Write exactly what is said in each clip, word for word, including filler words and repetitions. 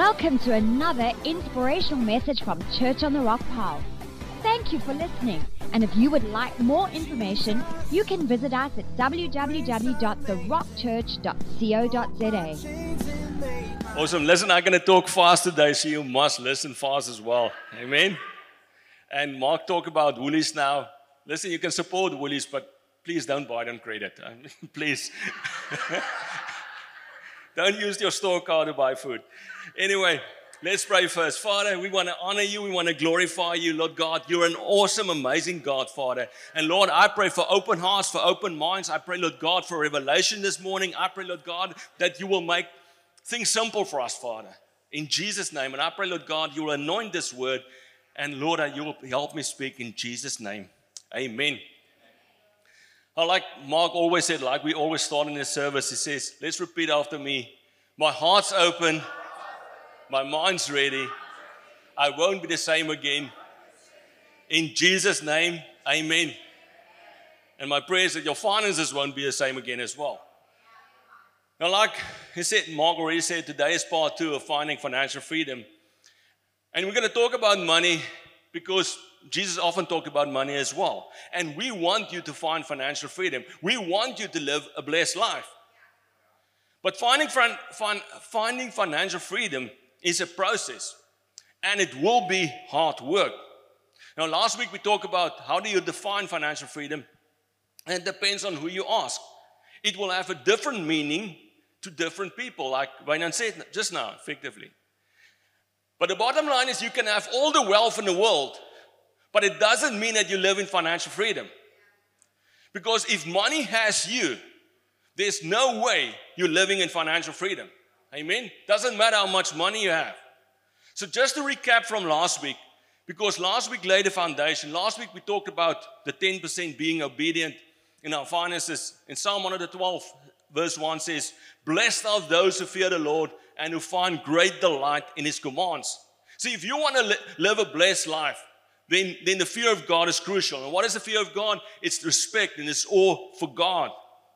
Welcome to another inspirational message from Church on the Rock Paarl. Thank you for listening. And if you would like more information, you can visit us at w w w dot the rock church dot co dot z a. Awesome. Listen, I'm going to talk fast today, so you must listen fast as well. Amen. And Mark talked about Woolies now. Listen, you can support Woolies, but please don't buy them credit. Please. Don't use your store card to buy food. Anyway, let's pray first. Father, we want to honor you. We want to glorify you, Lord God. You're an awesome, amazing God, Father. And Lord, I pray for open hearts, for open minds. I pray, Lord God, for revelation this morning. I pray, Lord God, that you will make things simple for us, Father. In Jesus' name. And I pray, Lord God, you will anoint this word. And Lord, you will help me speak in Jesus' name. Amen. I like Mark always said, like we always start in this service, he says, let's repeat after me. My heart's open. My mind's ready. I won't be the same again. In Jesus' name, amen. And my prayer is that your finances won't be the same again as well. Now, like he said, Mark already said, today is part two of finding financial freedom. And we're going to talk about money because Jesus often talked about money as well. And we want you to find financial freedom. We want you to live a blessed life. But finding, finding financial freedom is a process. And it will be hard work. Now, last week we talked about how do you define financial freedom. And it depends on who you ask. It will have a different meaning to different people, like Wayne said just now, effectively. But the bottom line is you can have all the wealth in the world, but it doesn't mean that you live in financial freedom. Because if money has you, there's no way you're living in financial freedom. Amen? Doesn't matter how much money you have. So just to recap from last week, because last week laid the foundation. Last week we talked about the ten percent being obedient in our finances. In Psalm one twelve, verse one says, blessed are those who fear the Lord and who find great delight in His commands. See, if you want to li- live a blessed life, then, then the fear of God is crucial. And what is the fear of God? It's respect and it's awe for God.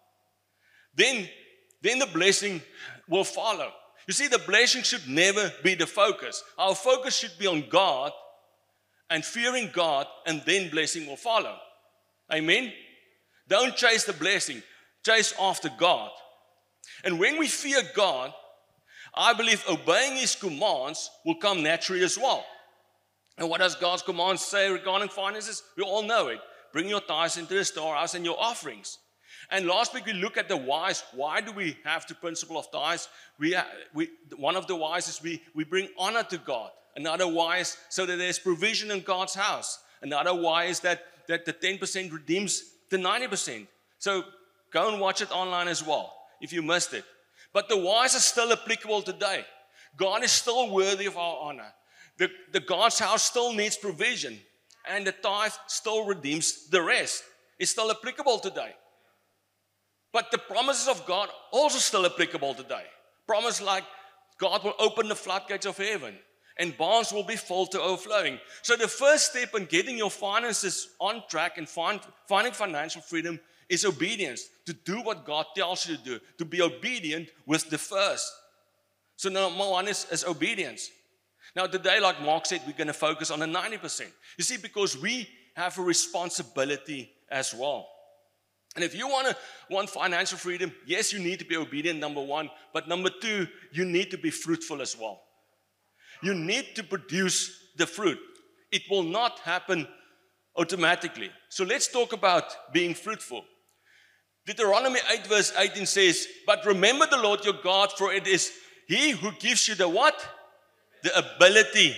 Then, then the blessing will follow. You see, the blessing should never be the focus. Our focus should be on God and fearing God, and then blessing will follow. Amen? Don't chase the blessing. Chase after God. And when we fear God, I believe obeying His commands will come naturally as well. And what does God's commands say regarding finances? We all know it. Bring your tithes into the storehouse and your offerings. And last week we looked at the whys. Why do we have the principle of tithes? We, we, one of the whys is we, we bring honor to God. Another why is so that there's provision in God's house. Another why is that, that the ten percent redeems the ninety percent. So go and watch it online as well if you missed it. But the whys are still applicable today. God is still worthy of our honor. The, the God's house still needs provision. And the tithe still redeems the rest. It's still applicable today. But the promises of God also still applicable today. Promise like God will open the floodgates of heaven and barns will be full to overflowing. So the first step in getting your finances on track and find, finding financial freedom is obedience. To do what God tells you to do. To be obedient with the first. So number one is, is obedience. Now today, like Mark said, we're going to focus on the ninety percent. You see, because we have a responsibility as well. And if you want to want financial freedom, yes, you need to be obedient, number one. But number two, you need to be fruitful as well. You need to produce the fruit. It will not happen automatically. So let's talk about being fruitful. Deuteronomy eight verse eighteen says, but remember the Lord your God, for it is He who gives you the what? The ability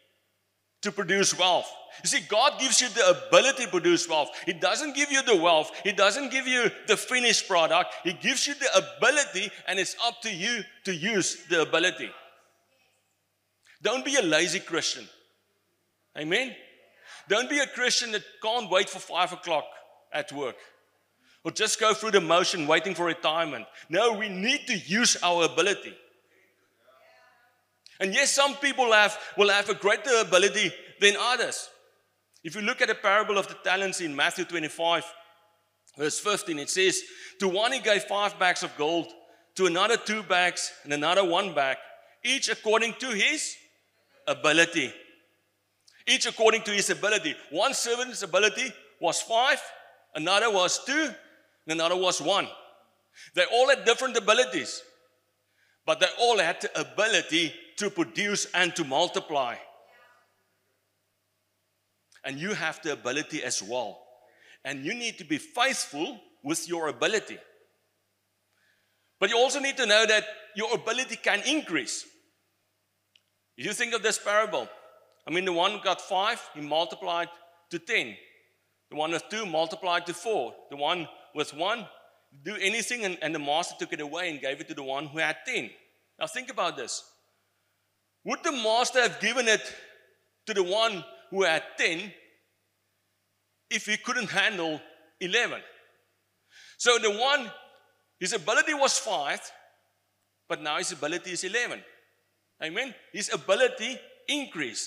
to produce wealth. You see, God gives you the ability to produce wealth. He doesn't give you the wealth. He doesn't give you the finished product. He gives you the ability, and it's up to you to use the ability. Don't be a lazy Christian. Amen? Don't be a Christian that can't wait for five o'clock at work. Or just go through the motion waiting for retirement. No, we need to use our ability. And yes, some people have will have a greater ability than others. If you look at the parable of the talents in Matthew twenty-five, verse fifteen, it says, to one he gave five bags of gold, to another two bags, and another one bag, Each according to his ability. Each according to his ability. One servant's ability was five, another was two, and another was one. They all had different abilities, but they all had the ability to produce and to multiply. And you have the ability as well. And you need to be faithful with your ability. But you also need to know that your ability can increase. If you think of this parable, I mean, the one who got five, he multiplied to ten. The one with two multiplied to four. The one with one, do anything, and, and the master took it away and gave it to the one who had ten. Now think about this. Would the master have given it to the one who had ten if he couldn't handle eleven? So the one, his ability was five, but now his ability is eleven. Amen? His ability increased.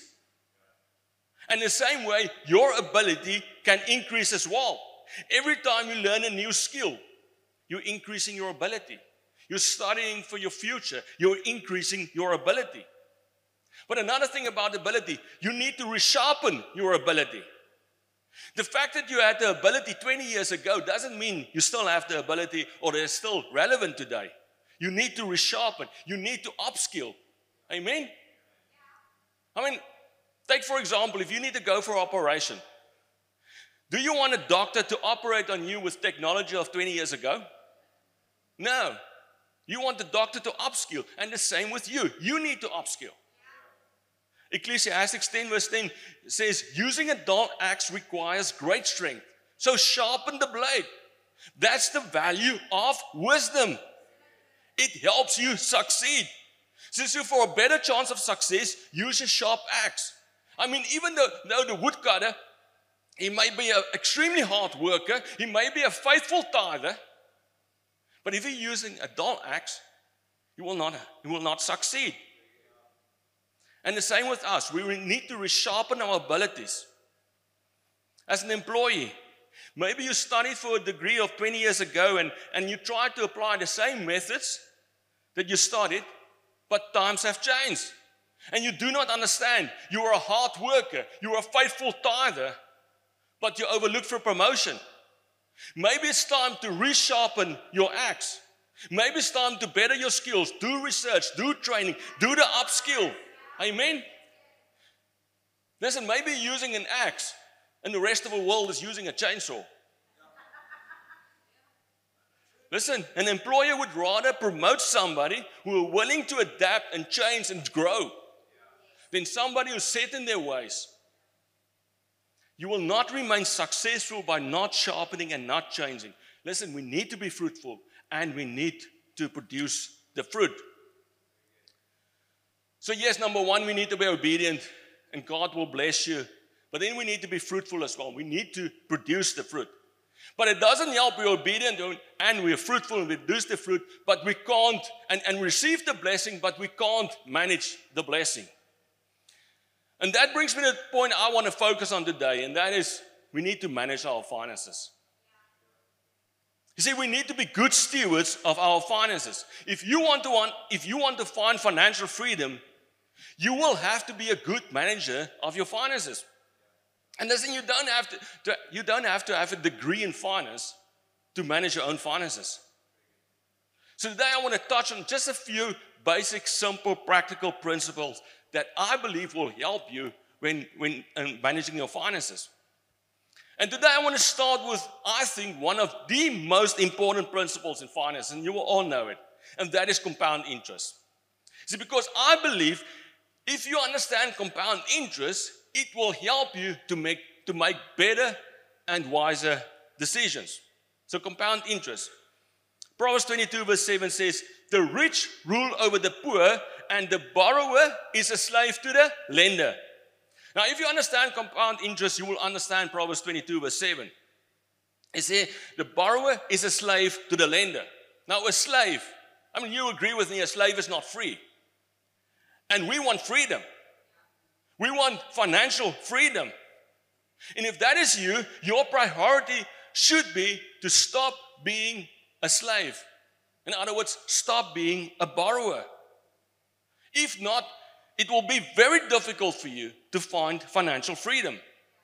And the same way, your ability can increase as well. Every time you learn a new skill, you're increasing your ability. You're studying for your future. You're increasing your ability. But another thing about ability, you need to resharpen your ability. The fact that you had the ability twenty years ago doesn't mean you still have the ability or they're still relevant today. You need to resharpen. You need to upskill. Amen? I mean, take for example, if you need to go for an operation, do you want a doctor to operate on you with technology of twenty years ago? No. You want the doctor to upskill, and the same with you. You need to upskill. Ecclesiastes ten verse ten says, using a dull axe requires great strength. So sharpen the blade. That's the value of wisdom. It helps you succeed. Since you for a better chance of success, use a sharp axe. I mean, even though, though the woodcutter, he may be an extremely hard worker, he may be a faithful tither, but if he's using a dull axe, he will not, he will not succeed. And the same with us. We need to resharpen our abilities. As an employee, maybe you studied for a degree of twenty years ago and, and you tried to apply the same methods that you studied, but times have changed. And you do not understand. You are a hard worker. You are a faithful tither, but you overlooked for promotion. Maybe it's time to resharpen your axe. Maybe it's time to better your skills. Do research, do training, do the upskill. Amen? Listen, maybe you're using an axe and the rest of the world is using a chainsaw. Listen, an employer would rather promote somebody who are willing to adapt and change and grow than somebody who's set in their ways. You will not remain successful by not sharpening and not changing. Listen, we need to be fruitful and we need to produce the fruit. So yes, number one, we need to be obedient and God will bless you. But then we need to be fruitful as well. We need to produce the fruit. But it doesn't help we're obedient and we're fruitful and we produce the fruit, but we can't, and, and receive the blessing, but we can't manage the blessing. And that brings me to the point I want to focus on today, and that is we need to manage our finances. You see, we need to be good stewards of our finances. If you want to want, if you want to find financial freedom, you will have to be a good manager of your finances. And listen, you don't have to, to you don't have to have a degree in finance to manage your own finances. So today I want to touch on just a few basic, simple, practical principles that I believe will help you when, when um, managing your finances. And today I want to start with, I think, one of the most important principles in finance, and you will all know it, and that is compound interest. See, because I believe if you understand compound interest, it will help you to make, to make better and wiser decisions. So compound interest. Proverbs twenty-two verse seven says, the rich rule over the poor, and the borrower is a slave to the lender. Now, if you understand compound interest, you will understand Proverbs twenty-two verse seven. It says, the borrower is a slave to the lender. Now, a slave, I mean, you agree with me, a slave is not free. And we want freedom. We want financial freedom. And if that is you, your priority should be to stop being a slave. In other words, stop being a borrower. If not, it will be very difficult for you to find financial freedom.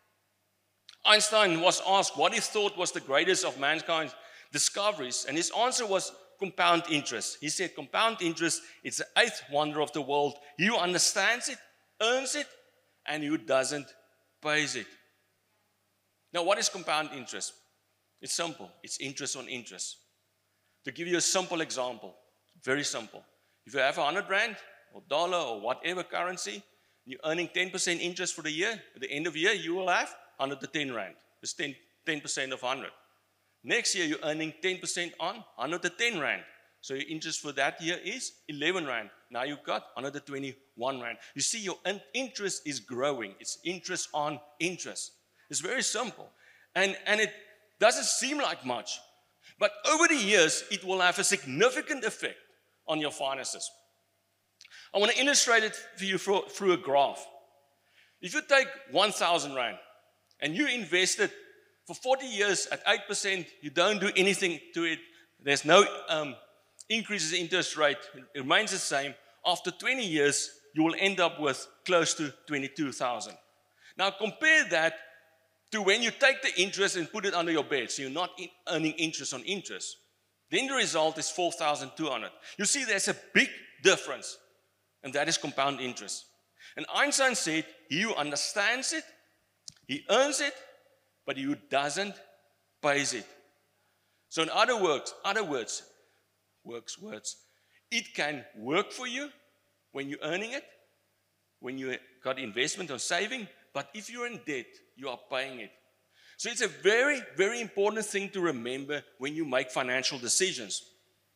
Einstein was asked what he thought was the greatest of mankind's discoveries, and his answer was compound interest. He said, compound interest is the eighth wonder of the world. He who understands it, earns it, and who doesn't, pays it. Now, what is compound interest? It's simple. It's interest on interest. To give you a simple example, very simple. If you have one hundred rand or dollar or whatever currency, you're earning ten percent interest for the year, at the end of the year, you will have one hundred ten rand. It's ten percent of one hundred. Next year, you're earning ten percent on one hundred ten rand. So your interest for that year is eleven rand. Now you've got one hundred twenty-one rand. You see, your interest is growing. It's interest on interest. It's very simple. And, and it doesn't seem like much. But over the years, it will have a significant effect on your finances. I want to illustrate it for you through, through a graph. If you take one thousand rand and you invest it for forty years at eight percent, you don't do anything to it. There's no um, increases in interest rate. It remains the same. After twenty years, you will end up with close to twenty-two thousand. Now compare that to when you take the interest and put it under your bed, so you're not in earning interest on interest. Then the result is four thousand two hundred. You see, there's a big difference, and that is compound interest. And Einstein said, he who understands it, he earns it, but he who doesn't, pays it. So in other words, other words, works, words, it can work for you when you're earning it, when you got investment or saving, but if you're in debt, you are paying it. So it's a very, very important thing to remember when you make financial decisions.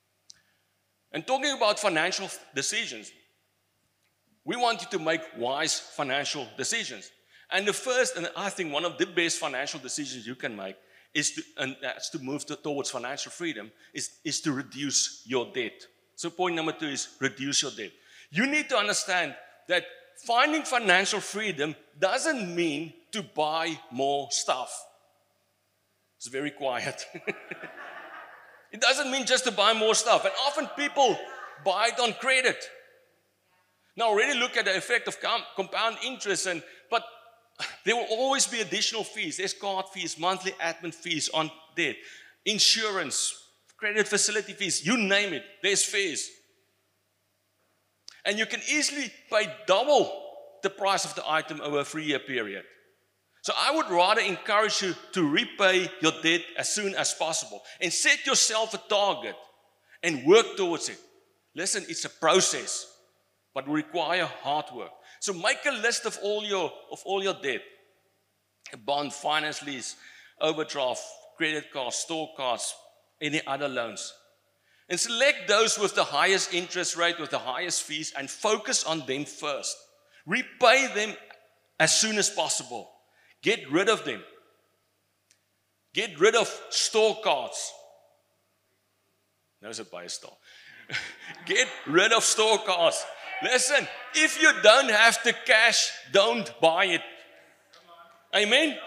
And talking about financial decisions, we want you to make wise financial decisions. And the first, and I think one of the best financial decisions you can make is to, and that's to move to, towards financial freedom, is, is to reduce your debt. So point number two is reduce your debt. You need to understand that finding financial freedom doesn't mean to buy more stuff. It's very quiet. It doesn't mean just to buy more stuff. And often people buy it on credit. Now already look at the effect of com- compound interest, and but there will always be additional fees. There's card fees, monthly admin fees on debt, insurance, credit facility fees, you name it, there's fees. And you can easily pay double the price of the item over a three-year period. So I would rather encourage you to repay your debt as soon as possible and set yourself a target and work towards it. Listen, it's a process, but will require hard work. So make a list of all your of all your debt: a bond, finance lease, overdraft, credit cards, store cards, any other loans. And select those with the highest interest rate, with the highest fees, and focus on them first. Repay them as soon as possible. Get rid of them. Get rid of store cards. There's a buy store. Get rid of store cards. Listen, if you don't have the cash, don't buy it. Amen?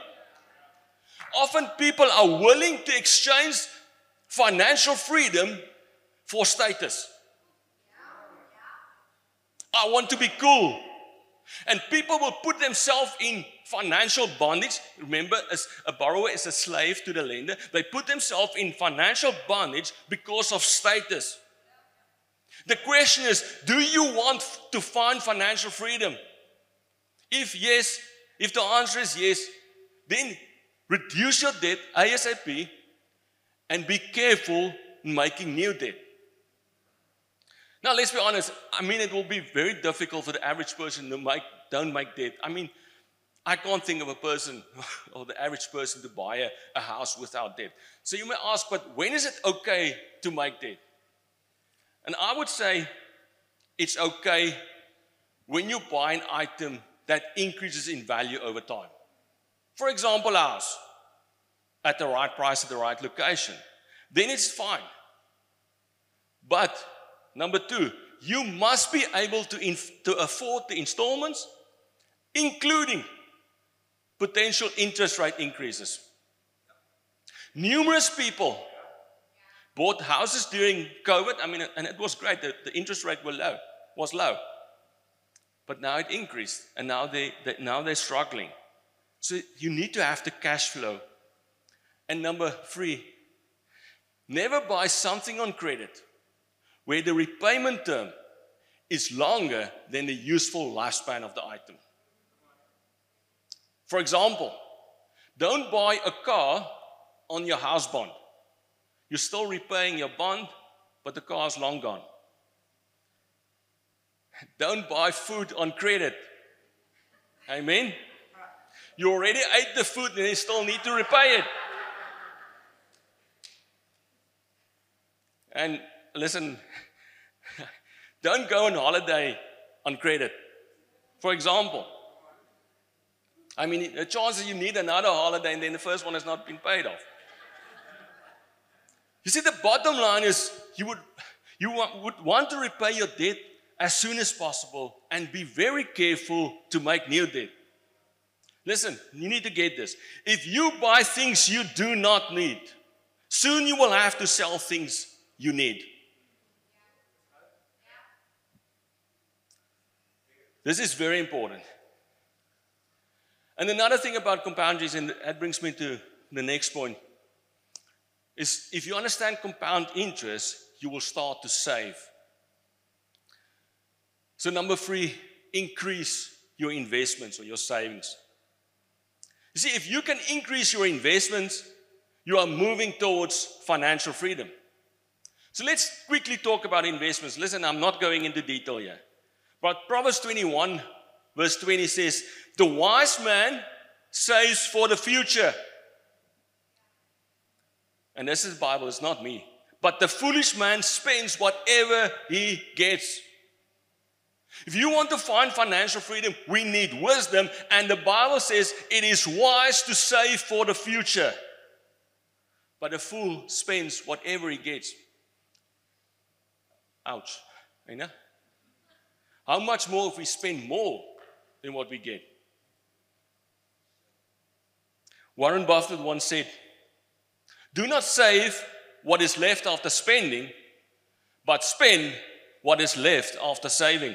Often people are willing to exchange financial freedom for status. I want to be cool. And people will put themselves in financial bondage. Remember, as a borrower is a slave to the lender. They put themselves in financial bondage because of status. The question is, do you want to find financial freedom? If yes, if the answer is yes, then reduce your debt ASAP and be careful in making new debt. Now, let's be honest. I mean, it will be very difficult for the average person to make, don't make debt. I mean, I can't think of a person or the average person to buy a, a house without debt. So you may ask, but when is it okay to make debt? And I would say it's okay when you buy an item that increases in value over time. For example, a house at the right price, at the right location. Then it's fine. But number two, you must be able to, inf- to afford the installments, including potential interest rate increases. Numerous people bought houses during COVID. I mean, and it was great. The, the interest rate was low, was low. but now it increased, and now they, they now they're struggling. So you need to have the cash flow. And number three, never buy something on credit where the repayment term is longer than the useful lifespan of the item. For example, don't buy a car on your house bond. You're still repaying your bond, but the car's long gone. Don't buy food on credit. Amen? You already ate the food and you still need to repay it. And listen, don't go on holiday on credit. For example, I mean, the chances you need another holiday and then the first one has not been paid off. You see, the bottom line is you would, you want, would want to repay your debt as soon as possible and be very careful to make new debt. Listen, you need to get this. If you buy things you do not need, soon you will have to sell things you need. This is very important. And another thing about compound interest, and that brings me to the next point, is if you understand compound interest, you will start to save. So number three, increase your investments or your savings. You see, if you can increase your investments, you are moving towards financial freedom. So let's quickly talk about investments. Listen, I'm not going into detail here. But Proverbs twenty-one, verse twenty says, the wise man saves for the future. And this is the Bible, it's not me. But the foolish man spends whatever he gets. If you want to find financial freedom, we need wisdom. And the Bible says it is wise to save for the future. But the fool spends whatever he gets. Ouch. You know? How much more if we spend more than what we get? Warren Buffett once said, do not save what is left after spending, but spend what is left after saving.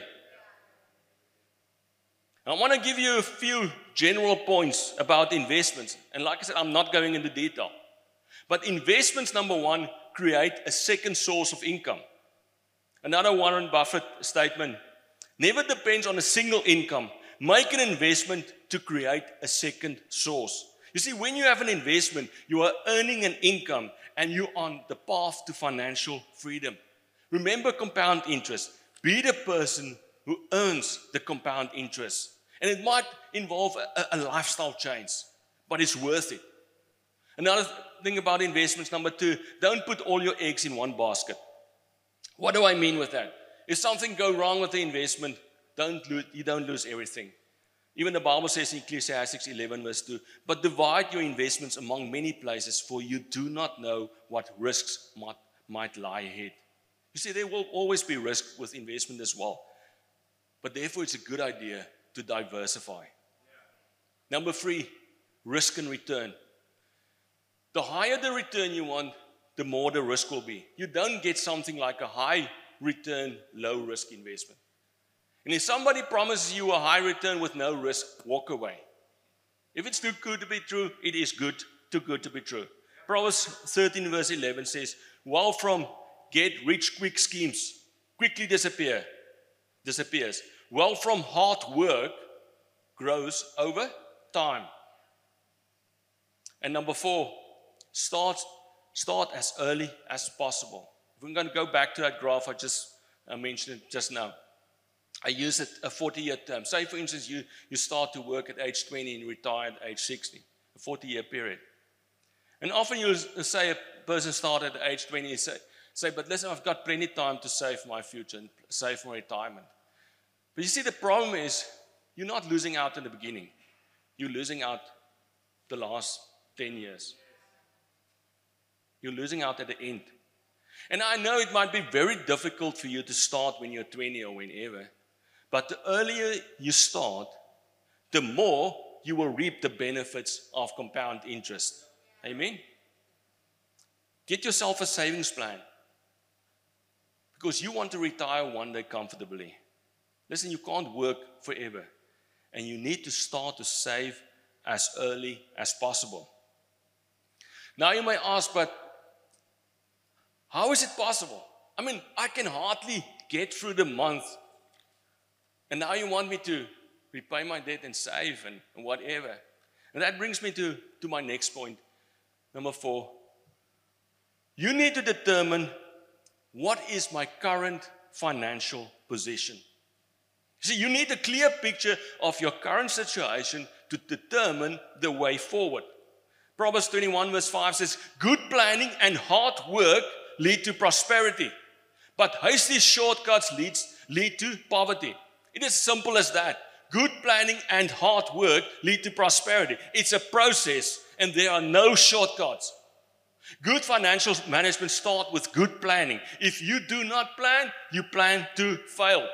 I want to give you a few general points about investments. And like I said, I'm not going into detail. But investments, number one, create a second source of income. Another Warren Buffett statement, never depends on a single income. Make an investment to create a second source. You see, when you have an investment, you are earning an income and you're on the path to financial freedom. Remember compound interest. Be the person who earns the compound interest. And it might involve a, a lifestyle change, but it's worth it. Another thing about investments, number two, don't put all your eggs in one basket. What do I mean with that? If something goes wrong with the investment, don't lose, you don't lose everything. Even the Bible says in Ecclesiastes eleven verse two, but divide your investments among many places, for you do not know what risks might, might lie ahead. You see, there will always be risk with investment as well. But therefore, it's a good idea to diversify. Yeah. Number three, risk and return. The higher the return you want, the more the risk will be. You don't get something like a high return, low risk investment. And if somebody promises you a high return with no risk, walk away. If it's too good to be true, it is good, too good to be true. Proverbs thirteen verse eleven says, while from get rich quick schemes quickly disappear, disappears, well from hard work grows over time. And number four, start, start as early as possible. If we're going to go back to that graph I just I mentioned it just now. I use it a forty-year term. Say, for instance, you, you start to work at age twenty and retire at age sixty, a forty-year period. And often you'll say a person started at age twenty and say, say, but listen, I've got plenty of time to save my future and save for retirement. But you see, the problem is you're not losing out in the beginning. You're losing out the last ten years. You're losing out at the end. And I know it might be very difficult for you to start when you're twenty or whenever. But the earlier you start, the more you will reap the benefits of compound interest. Amen? Get yourself a savings plan. Because you want to retire one day comfortably. Listen, you can't work forever. And you need to start to save as early as possible. Now you may ask, but how is it possible? I mean, I can hardly get through the month. And now you want me to repay my debt and save and, and whatever. And that brings me to, to my next point. Number four. You need to determine what is my current financial position. See, you need a clear picture of your current situation to determine the way forward. Proverbs twenty-one verse five says, good planning and hard work lead to prosperity, but hasty shortcuts leads, lead to poverty. It is simple as that. Good planning and hard work lead to prosperity. It's a process and there are no shortcuts. Good financial management starts with good planning. If you do not plan, you plan to fail.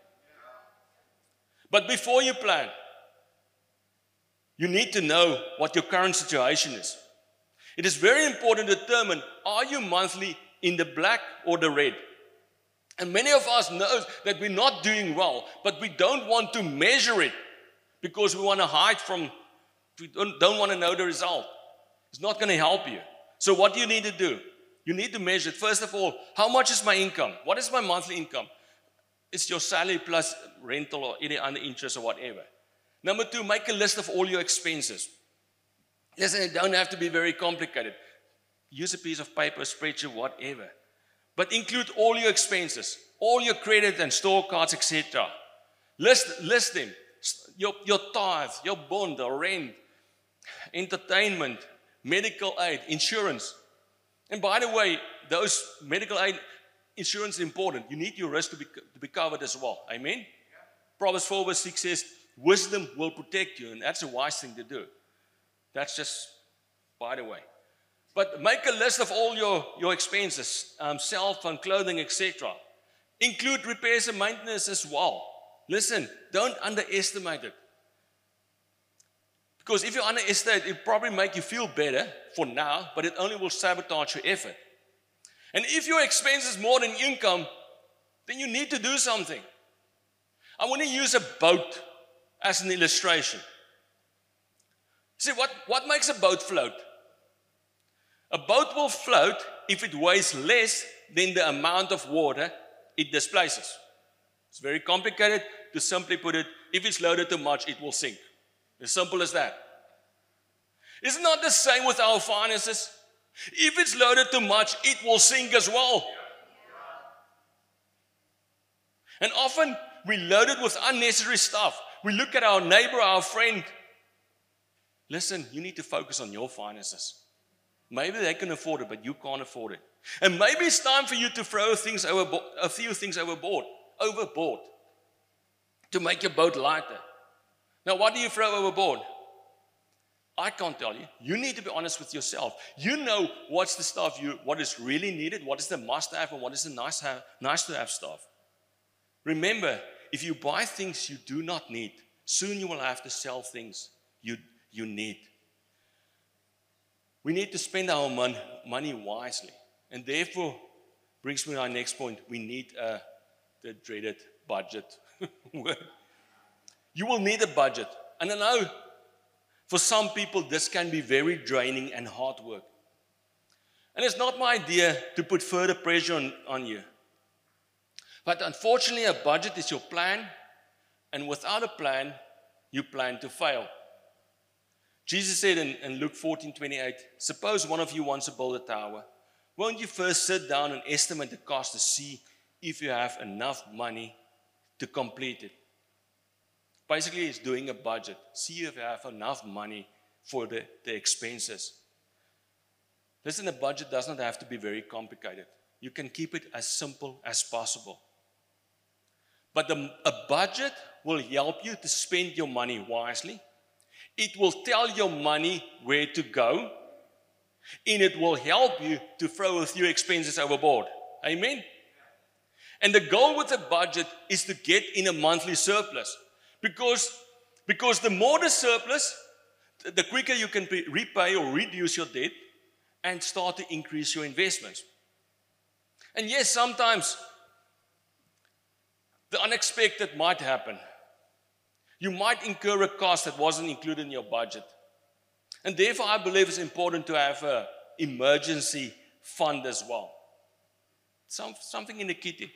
But before you plan, you need to know what your current situation is. It is very important to determine, are you monthly in the black or the red? And many of us know that we're not doing well, but we don't want to measure it because we want to hide from, we don't, don't want to know the result. It's not going to help you. So what do you need to do? You need to measure it. First of all, how much is my income? What is my monthly income? It's your salary plus rental or any other interest or whatever. Number two, make a list of all your expenses. Listen, it don't have to be very complicated. Use a piece of paper, spreadsheet, whatever. But include all your expenses, all your credit and store cards, et cetera. List, list them. Your, your tithe, your bond, or rent, entertainment, medical aid, insurance. And by the way, those medical aid, insurance is important. You need your risk to be, to be covered as well. Amen? Yeah. Proverbs four verse six says, wisdom will protect you. And that's a wise thing to do. That's just by the way. But make a list of all your, your expenses, um, cell phone, clothing, et cetera. Include repairs and maintenance as well. Listen, don't underestimate it. Because if you underestimate it, it'll probably make you feel better for now, but it only will sabotage your effort. And if your expense is more than income, then you need to do something. I want to use a boat as an illustration. See, what, what makes a boat float? A boat will float if it weighs less than the amount of water it displaces. It's very complicated. To simply put it, if it's loaded too much, it will sink. As simple as that. It's not the same with our finances. If it's loaded too much, it will sink as well. And often we load it with unnecessary stuff. We look at our neighbor, our friend. Listen, you need to focus on your finances. Maybe they can afford it, but you can't afford it. And maybe it's time for you to throw things overboard, a few things overboard, overboard, to make your boat lighter. Now, what do you throw overboard? I can't tell you. You need to be honest with yourself. You know what's the stuff you, what is really needed, what is the must-have, and what is the nice have, nice to have stuff. Remember, if you buy things you do not need, soon you will have to sell things you, you need. We need to spend our mon- money wisely. And therefore, brings me to our next point. We need uh, the dreaded budget. You will need a budget. And I know for some people this can be very draining and hard work. And it's not my idea to put further pressure on, on you. But unfortunately, a budget is your plan. And without a plan, you plan to fail. Jesus said in, in Luke fourteen twenty-eight, suppose one of you wants to build a tower. Won't you first sit down and estimate the cost to see if you have enough money to complete it? Basically, it's doing a budget. See if you have enough money for the, the expenses. Listen, a budget does not have to be very complicated. You can keep it as simple as possible. But the, a budget will help you to spend your money wisely. It will tell your money where to go. And it will help you to throw a few expenses overboard. Amen? And the goal with the budget is to get in a monthly surplus. Because, because the more the surplus, the quicker you can repay or reduce your debt and start to increase your investments. And yes, sometimes The unexpected might happen. You might incur a cost that wasn't included in your budget. And therefore, I believe it's important to have an emergency fund as well. Some, something in the kitty.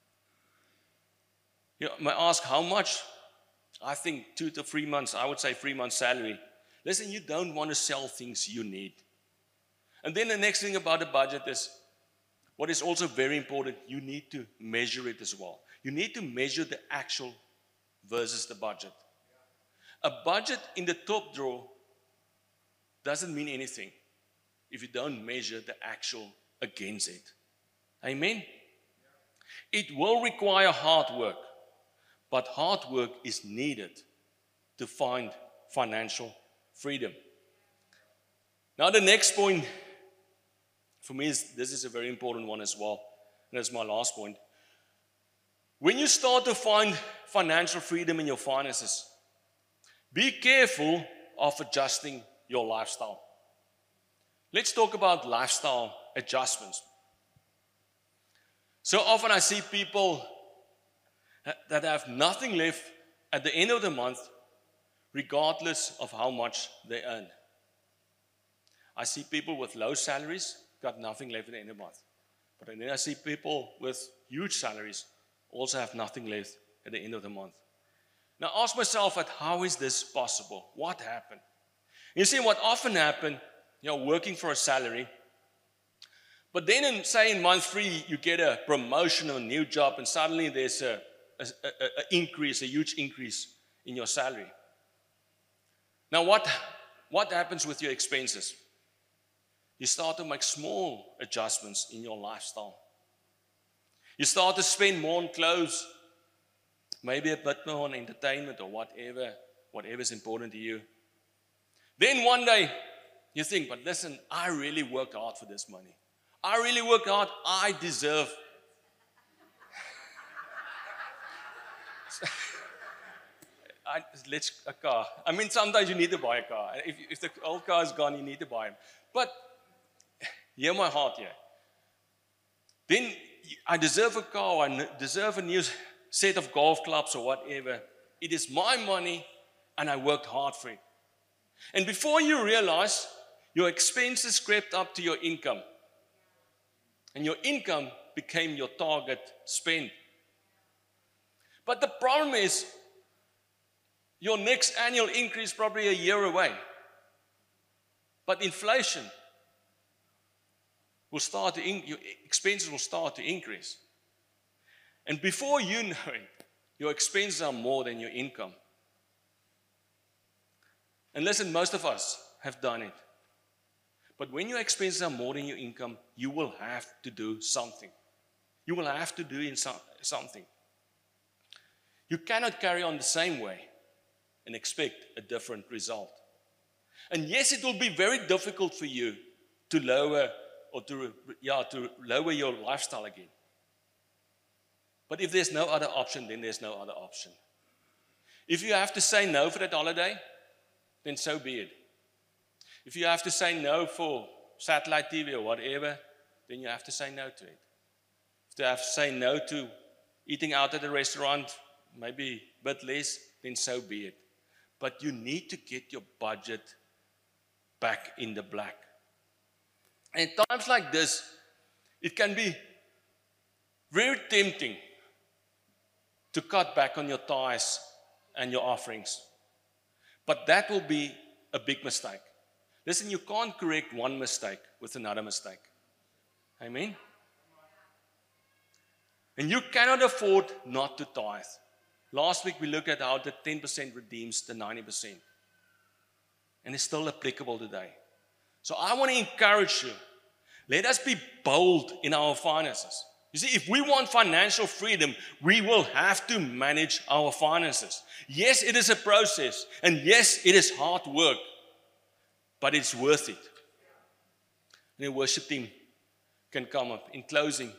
You may ask how much? I think two to three months, I would say three months salary. Listen, you don't want to sell things you need. And then the next thing about the budget is, what is also very important, you need to measure it as well. You need to measure the actual versus the budget. A budget in the top drawer doesn't mean anything if you don't measure the actual against it. Amen? It will require hard work, but hard work is needed to find financial freedom. Now the next point for me is, this is a very important one as well, and that's my last point. When you start to find financial freedom in your finances, be careful of adjusting your lifestyle. Let's talk about lifestyle adjustments. So often I see people that have nothing left at the end of the month, regardless of how much they earn. I see people with low salaries, got nothing left at the end of the month. But then I see people with huge salaries also have nothing left at the end of the month. Now ask myself, at how is this possible? What happened? You see, what often happened, you know, working for a salary, but then in, say in month three, you get a promotion or a new job, and suddenly there's a, a, a, a increase, a huge increase in your salary. Now what, what happens with your expenses? You start to make small adjustments in your lifestyle. You start to spend more on clothes, maybe a bit more on entertainment or whatever, whatever is important to you. Then one day, you think, but listen, I really worked hard for this money. I really worked hard. I deserve. I, let's a car. I mean, sometimes you need to buy a car. If, if the old car is gone, you need to buy it. But hear my heart here. Then I deserve a car. I deserve a new set of golf clubs or whatever. It is my money, and I worked hard for it. And before you realize, your expenses crept up to your income. And your income became your target spend. But the problem is, your next annual increase is probably a year away. But inflation will start to, in, your expenses will start to increase. And before you know it, your expenses are more than your income. And listen, most of us have done it. But when your expenses are more than your income, you will have to do something. You will have to do in some, something. You cannot carry on the same way and expect a different result. And yes, it will be very difficult for you to lower or to, yeah, to lower your lifestyle again. But if there's no other option, then there's no other option. If you have to say no for that holiday, then so be it. If you have to say no for satellite T V or whatever, then you have to say no to it. If you have to say no to eating out at a restaurant, maybe a bit less, then so be it. But you need to get your budget back in the black. And at times like this, it can be very tempting to cut back on your tithes and your offerings. But that will be a big mistake. Listen, you can't correct one mistake with another mistake. Amen? And you cannot afford not to tithe. Last week we looked at how the ten percent redeems the ninety percent. And it's still applicable today. So I want to encourage you. Let us be bold in our finances. You see, if we want financial freedom, we will have to manage our finances. Yes, it is a process. And yes, it is hard work. But it's worth it. And the worship team can come up. In closing,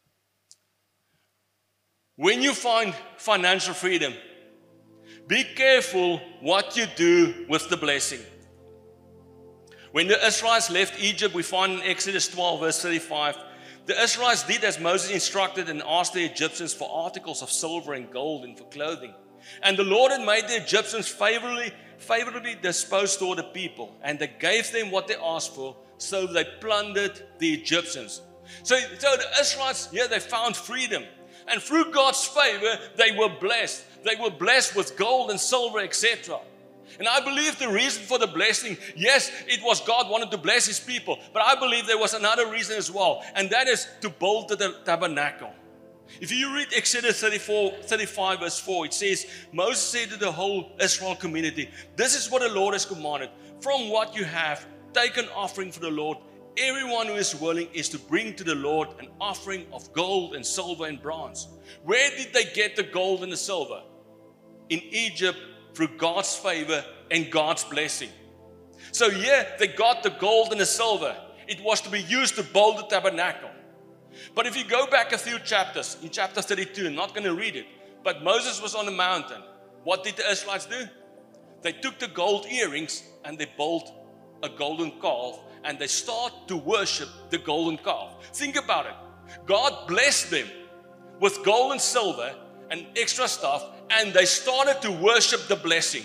when you find financial freedom, be careful what you do with the blessing. When the Israelites left Egypt, we find in Exodus twelve, verse thirty-five, The Israelites did as Moses instructed and asked the Egyptians for articles of silver and gold and for clothing. And the Lord had made the Egyptians favorably, favorably disposed toward the people, and they gave them what they asked for, so they plundered the Egyptians. So, so the Israelites, yeah, they found freedom. And through God's favor, they were blessed. They were blessed with gold and silver, et cetera. And I believe the reason for the blessing, yes, it was God wanted to bless His people, but I believe there was another reason as well, and that is to build the tabernacle. If you read Exodus thirty-four, thirty-five verse four, it says, Moses said to the whole Israel community, this is what the Lord has commanded. From what you have, take an offering for the Lord. Everyone who is willing is to bring to the Lord an offering of gold and silver and bronze. Where did they get the gold and the silver? In Egypt, through God's favor and God's blessing. So yeah, they got the gold and the silver. It was to be used to build the tabernacle. But if you go back a few chapters, in chapter thirty-two, I'm not going to read it, but Moses was on the mountain. What did the Israelites do? They took the gold earrings and they built a golden calf, and they start to worship the golden calf. Think about it. God blessed them with gold and silver and extra stuff, and they started to worship the blessing.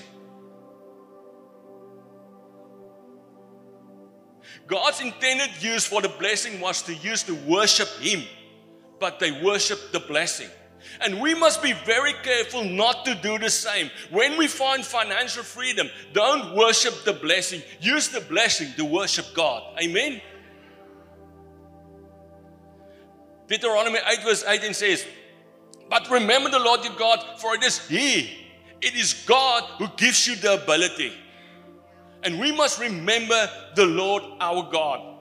God's intended use for the blessing was to use to worship Him, but they worshiped the blessing. And we must be very careful not to do the same. When we find financial freedom, don't worship the blessing. Use the blessing to worship God. Amen? Deuteronomy eight verse eighteen says, but remember the Lord your God, for it is He. It is God who gives you the ability. And we must remember the Lord our God.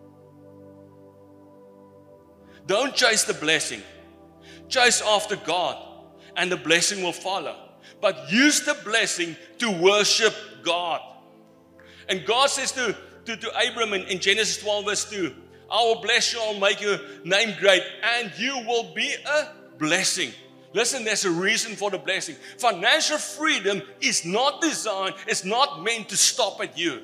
Don't chase the blessing. Chase after God, and the blessing will follow. But use the blessing to worship God. And God says to, to, to Abram in, in Genesis twelve verse two, I will bless you, I will make your name great, and you will be a blessing. Listen, there's a reason for the blessing. Financial freedom is not designed, it's not meant to stop at you.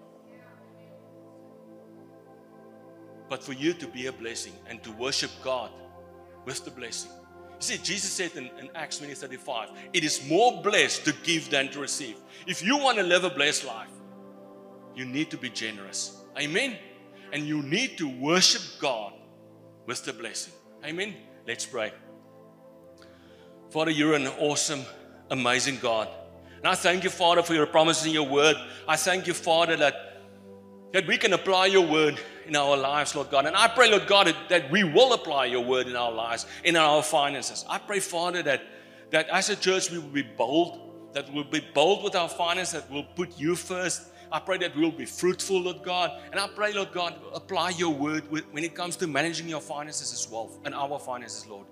But for you to be a blessing and to worship God with the blessing. You see, Jesus said in, in Acts twenty thirty-five, it is more blessed to give than to receive. If you want to live a blessed life, you need to be generous. Amen? And you need to worship God with the blessing. Amen? Let's pray. Father, you're an awesome, amazing God. And I thank you, Father, for your promises in your word. I thank you, Father, that, that we can apply your word in our lives, Lord God. And I pray, Lord God, that, that we will apply your word in our lives, in our finances. I pray, Father, that, that as a church we will be bold, that we'll be bold with our finances, that we'll put you first. I pray that we'll be fruitful, Lord God. And I pray, Lord God, apply your word with, when it comes to managing your finances as well, and our finances, Lord.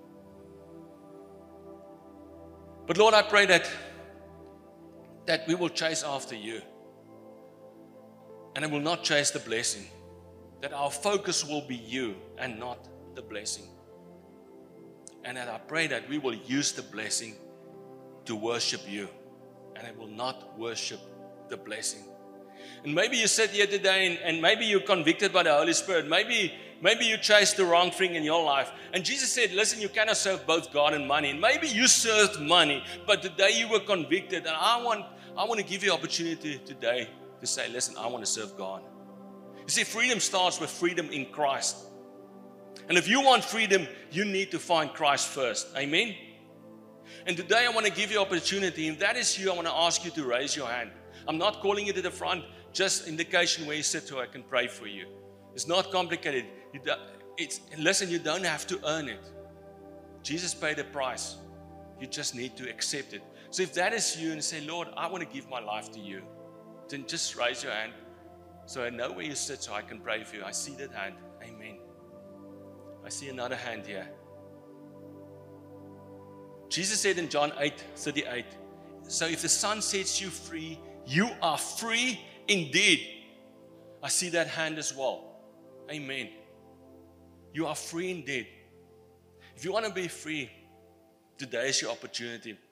But Lord, I pray that, that we will chase after you. And I will not chase the blessing. That our focus will be you and not the blessing. And that I pray that we will use the blessing to worship you. And I will not worship the blessing. And maybe you sit here today and, and maybe you're convicted by the Holy Spirit. Maybe, maybe you chased the wrong thing in your life. And Jesus said, listen, you cannot serve both God and money. And maybe you served money, but today you were convicted. And I want, I want to give you an opportunity today to say, listen, I want to serve God. You see, freedom starts with freedom in Christ. And if you want freedom, you need to find Christ first. Amen? And today I want to give you an opportunity. If that is you, I want to ask you to raise your hand. I'm not calling you to the front, just indication where you sit so I can pray for you. It's not complicated. You do, it's, listen, you don't have to earn it. Jesus paid the price. You just need to accept it. So if that is you and say, Lord, I want to give my life to you, then just raise your hand so I know where you sit so I can pray for you. I see that hand. Amen. I see another hand here. Jesus said in John eight thirty-eight, so if the Son sets you free, you are free indeed. I see that hand as well. Amen. You are free indeed. If you want to be free, today is your opportunity.